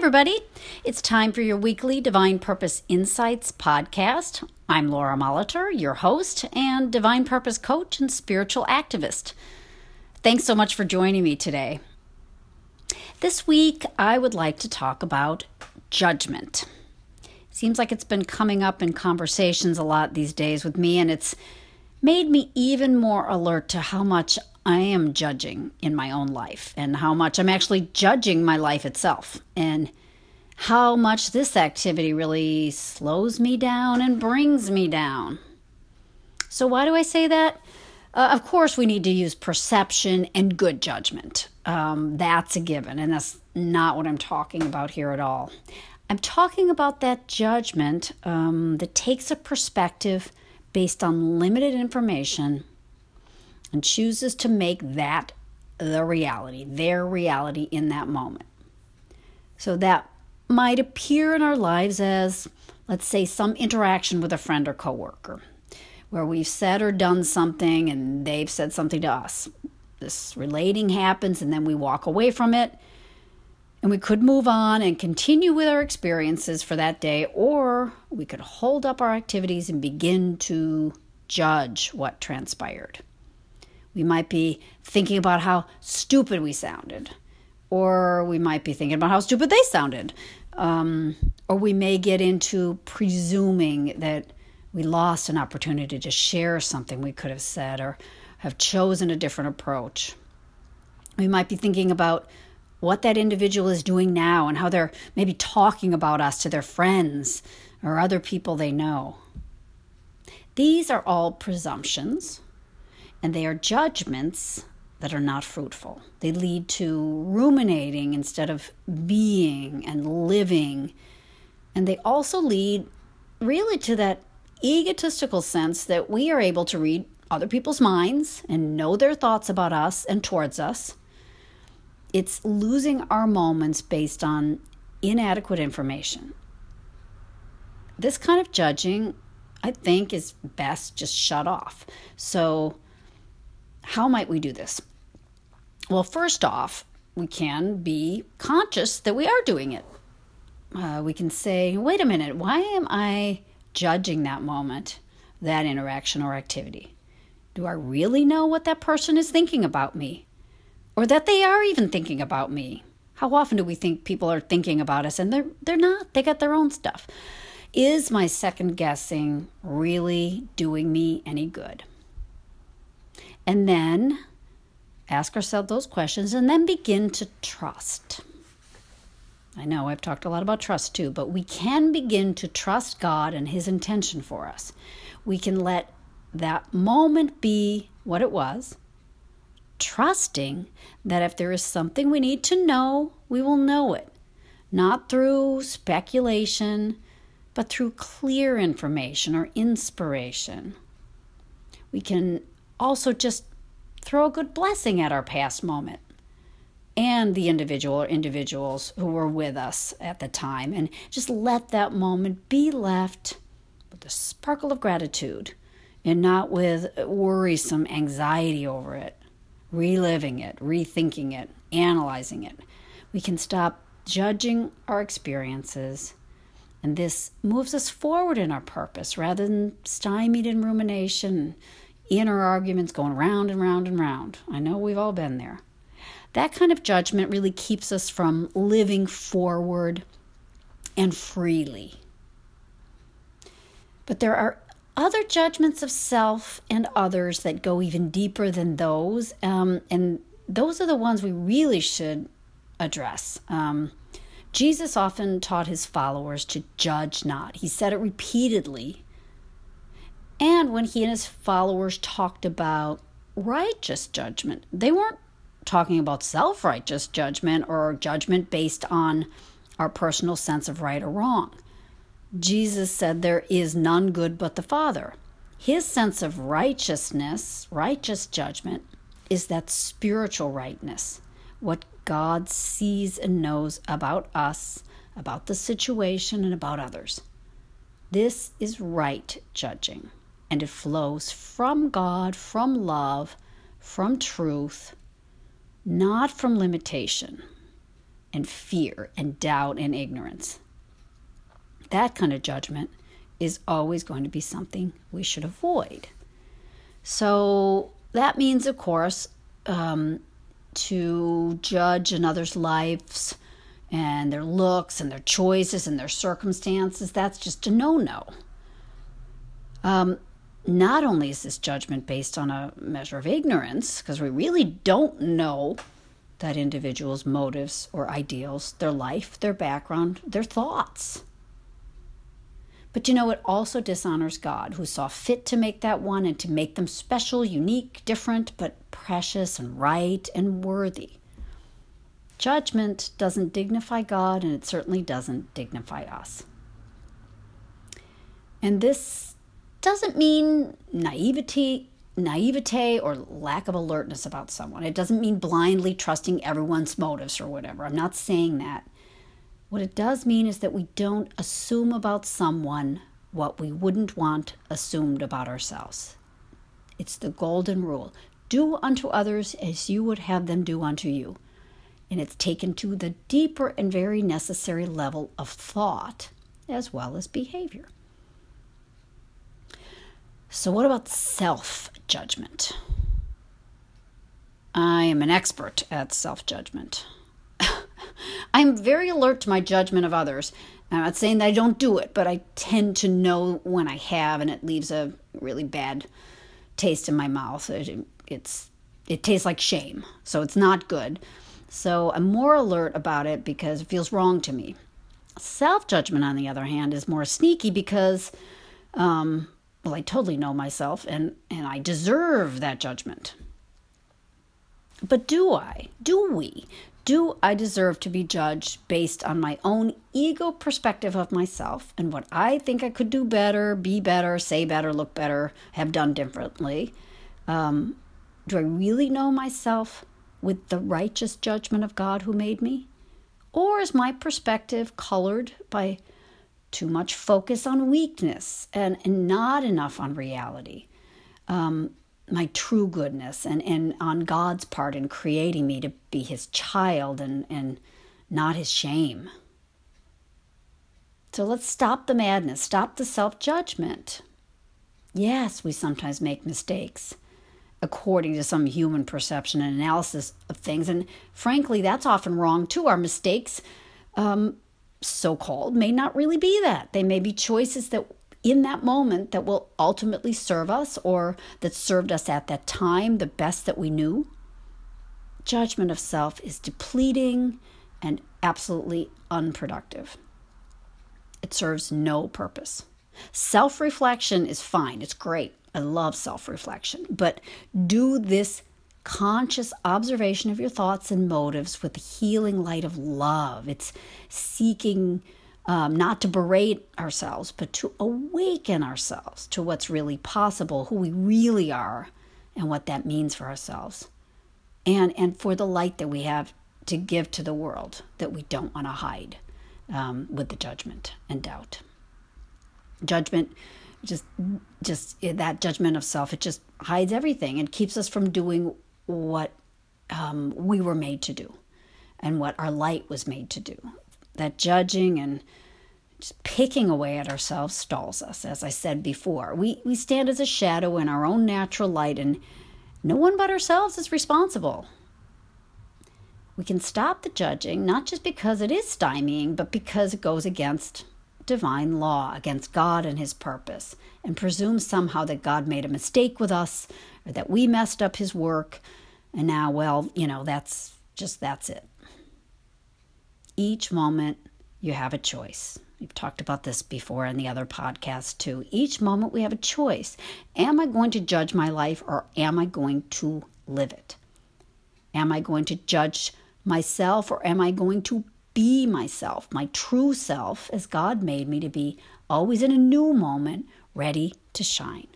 everybody. It's time for your weekly Divine Purpose Insights podcast. I'm Laura Molitor, your host and Divine Purpose coach and spiritual activist. Thanks so much for joining me today. This week, I would like to talk about judgment. Seems like it's been coming up in conversations a lot these days with me, and it's made me even more alert to how much I am judging in my own life and how much I'm actually judging my life itself and how much this activity really slows me down and brings me down. So why do I say that? Of course, we need to use perception and good judgment. That's a given, and that's not what I'm talking about here at all. I'm talking about that judgment that takes a perspective based on limited information and chooses to make that their reality in that moment. So that might appear in our lives as, let's say, some interaction with a friend or coworker, where we've said or done something and they've said something to us. This relating happens and then we walk away from it, and we could move on and continue with our experiences for that day, or we could hold up our activities and begin to judge what transpired. We might be thinking about how stupid we sounded, or we might be thinking about how stupid they sounded, or we may get into presuming that we lost an opportunity to share something we could have said or have chosen a different approach. We might be thinking about what that individual is doing now and how they're maybe talking about us to their friends or other people they know. These are all presumptions, and they are judgments that are not fruitful. They lead to ruminating instead of being and living. And they also lead really to that egotistical sense that we are able to read other people's minds and know their thoughts about us and towards us. It's losing our moments based on inadequate information. This kind of judging, I think, is best just shut off. So how might we do this? Well, first off, we can be conscious that we are doing it. We can say, wait a minute, why am I judging that moment, that interaction or activity? Do I really know what that person is thinking about me? Or that they are even thinking about me? How often do we think people are thinking about us and they're not? They got their own stuff. Is my second guessing really doing me any good? And then ask ourselves those questions and then begin to trust. I know I've talked a lot about trust too, but we can begin to trust God and His intention for us. We can let that moment be what it was, trusting that if there is something we need to know, we will know it. Not through speculation, but through clear information or inspiration. We can also just throw a good blessing at our past moment and the individual or individuals who were with us at the time, and just let that moment be left with a sparkle of gratitude and not with worrisome anxiety over it, reliving it, rethinking it, analyzing it. We can stop judging our experiences, and this moves us forward in our purpose rather than stymied in rumination, inner arguments going round and round and round. I know we've all been there. That kind of judgment really keeps us from living forward and freely. But there are other judgments of self and others that go even deeper than those, and those are the ones we really should address. Jesus often taught His followers to judge not. He said it repeatedly. And when He and His followers talked about righteous judgment, they weren't talking about self-righteous judgment or judgment based on our personal sense of right or wrong. Jesus said there is none good but the Father. His sense of righteousness, righteous judgment, is that spiritual rightness, what God sees and knows about us, about the situation, and about others. This is right judging, and it flows from God, from love, from truth, not from limitation. and fear and doubt and ignorance. That kind of judgment is always going to be something we should avoid. So that means, of course, to judge another's lives and their looks and their choices and their circumstances, that's just a no-no. Not only is this judgment based on a measure of ignorance, because we really don't know that individual's motives or ideals, their life, their background, their thoughts. But it also dishonors God, who saw fit to make that one and to make them special, unique, different, but precious and right and worthy. Judgment doesn't dignify God, and it certainly doesn't dignify us. And this doesn't mean naivete or lack of alertness about someone. It doesn't mean blindly trusting everyone's motives or whatever. I'm not saying that. What it does mean is that we don't assume about someone what we wouldn't want assumed about ourselves. It's the golden rule. Do unto others as you would have them do unto you. And it's taken to the deeper and very necessary level of thought as well as behavior. So what about self-judgment? I am an expert at self-judgment. I'm very alert to my judgment of others. I'm not saying that I don't do it, but I tend to know when I have, and it leaves a really bad taste in my mouth. It tastes like shame, so it's not good. So I'm more alert about it because it feels wrong to me. Self-judgment, on the other hand, is more sneaky because, I totally know myself, and I deserve that judgment. But do I? Do we? Do I deserve to be judged based on my own ego perspective of myself and what I think I could do better, be better, say better, look better, have done differently? Do I really know myself with the righteous judgment of God who made me? Or is my perspective colored by too much focus on weakness and not enough on reality? My true goodness and on God's part in creating me to be his child and not his shame. So let's stop the madness, stop the self-judgment. Yes, we sometimes make mistakes according to some human perception and analysis of things. And frankly, that's often wrong too. Our mistakes, so-called, may not really be that. They may be choices that in that moment that will ultimately serve us or that served us at that time the best that we knew. Judgment of self is depleting and absolutely unproductive. It serves no purpose. Self-reflection is fine. It's great. I love self-reflection. But do this conscious observation of your thoughts and motives with the healing light of love. It's seeking not to berate ourselves, but to awaken ourselves to what's really possible, who we really are, and what that means for ourselves. And for the light that we have to give to the world that we don't want to hide with the judgment and doubt. Judgment, just that judgment of self, it just hides everything and keeps us from doing what we were made to do and what our light was made to do. That judging and just picking away at ourselves stalls us, as I said before. We stand as a shadow in our own natural light, and no one but ourselves is responsible. We can stop the judging, not just because it is stymieing, but because it goes against divine law, against God and his purpose, and presume somehow that God made a mistake with us, or that we messed up his work, and now, that's it. Each moment you have a choice. We've talked about this before in the other podcasts too. Each moment we have a choice. Am I going to judge my life, or am I going to live it? Am I going to judge myself, or am I going to be myself, my true self, as God made me to be, always in a new moment, ready to shine?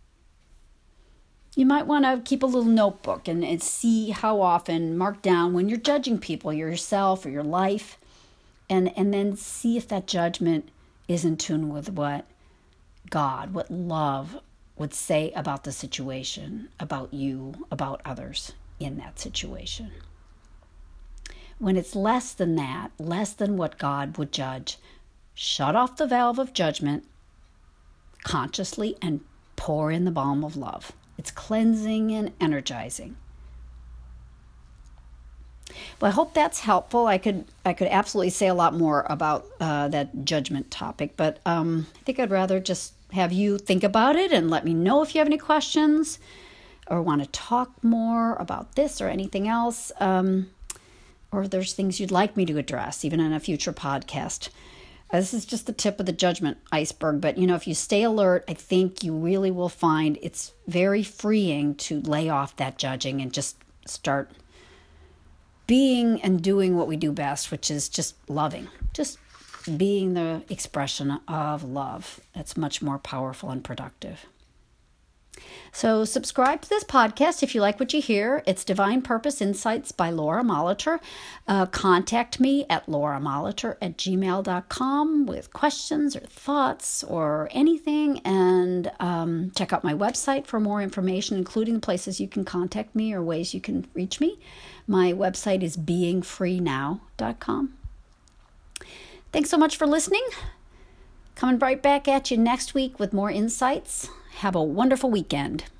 You might want to keep a little notebook and see how often, mark down when you're judging people, yourself or your life, and then see if that judgment is in tune with what God, what love would say about the situation, about you, about others in that situation. When it's less than that, less than what God would judge, shut off the valve of judgment consciously and pour in the balm of love. It's cleansing and energizing. Well, I hope that's helpful. I could absolutely say a lot more about that judgment topic, but I think I'd rather just have you think about it and let me know if you have any questions or want to talk more about this or anything else, or if there's things you'd like me to address, even in a future podcast. This is just the tip of the judgment iceberg, but if you stay alert, I think you really will find it's very freeing to lay off that judging and just start being and doing what we do best, which is just loving, just being the expression of love. That's much more powerful and productive. So subscribe to this podcast if you like what you hear. It's Divine Purpose Insights by Laura Molitor. Contact me at lauramolitor@gmail.com with questions or thoughts or anything. And check out my website for more information, including the places you can contact me or ways you can reach me. My website is beingfreenow.com. Thanks so much for listening. Coming right back at you next week with more insights. Have a wonderful weekend.